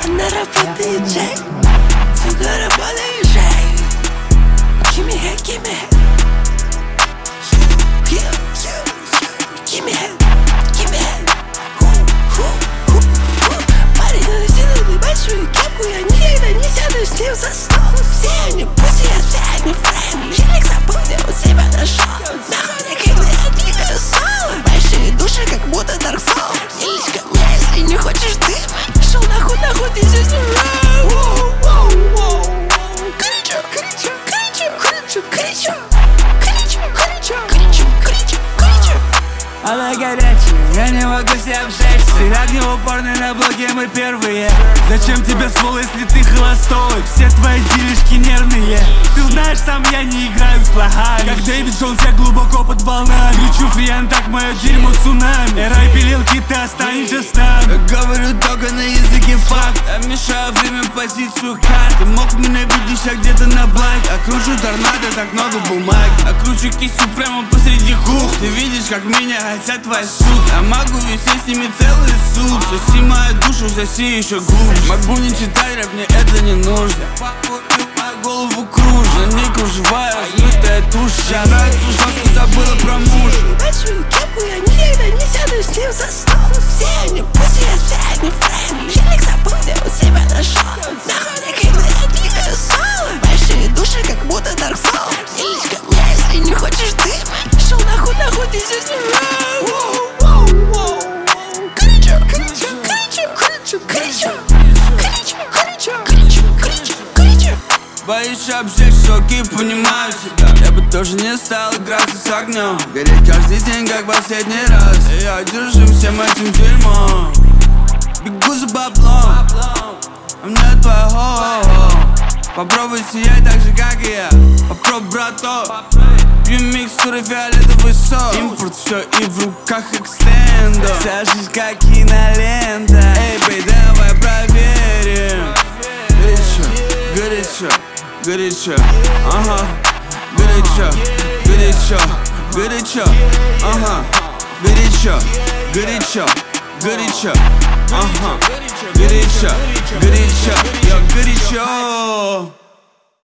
Она работает Джей, сука, работает Джей. Give me head, give me head. Give me head, give me head. Парень надел большую кепку, я никогда не сяду с ним за стол. Все они пусть, все они фрейм. Челик запомнил, себя нашел. Нахуй мне, когда я двигаю соло. Большие души, как будто Dark Souls. Не лезь ко мне, если не хочешь дыма. Шел нахуй, ты здесь не Она горячая, я не могу себя обжечься. Ты огнеупорный на блоке, мы первые. Зачем тебе ствол, если ты холостой? Все твои делишки нервные. Ты знаешь, сам я не играю с плохами. Как Дэвид Джонс, я глубоко под волнами. Кричу фриан, так мое дерьмо цунами. Эрай пилилки, ты останешься с нами. Говорю только на языке факт. Я мешаю время, позицию карт. Ты мог меня видеть, а где-то на блайк. Окружу торнадо, так много бумаги. Окручу кистью прямо посреди кух. Ты видишь, как меня хотят твой суд. Я могу висеть с ними целый суд. Соси мою душу, соси еще глубже. Могу не читать рэп, мне это не нужно. Мою голову кружит, не кружевая, размытая тушь. Я нравится, жестко забыла про мужа. Большую кепку, я никогда не сяду с ним за стол. Все они пусть, все они фрейм. Челик запомнил, себя нашел. Нахуй мне, когда я двигаю соло. Большие души, как будто Dark Souls. Не лезь ко мне, если не хочешь дыма. Шел нахуй, ты здесь не Боюсь обжечь, окей, понимаю себя. Я бы тоже не стал играться с огнем. Гореть каждый день, как последний раз. И я держу всем этим дерьмом. Бегу за баблом, а мне твоего. Попробуй сиять так же, как и я. Попробуй, брато. Пью микстуры, фиолетовый сок. Импорт все и в руках экстендо. Вся жизнь как кинолента. Эй, бей, давай проверим. Горячо, горячо, ага. Горячо, горячо, горячо, ага. Горячо, горячо, горячо, ага. Горячо, горячо, я горячо.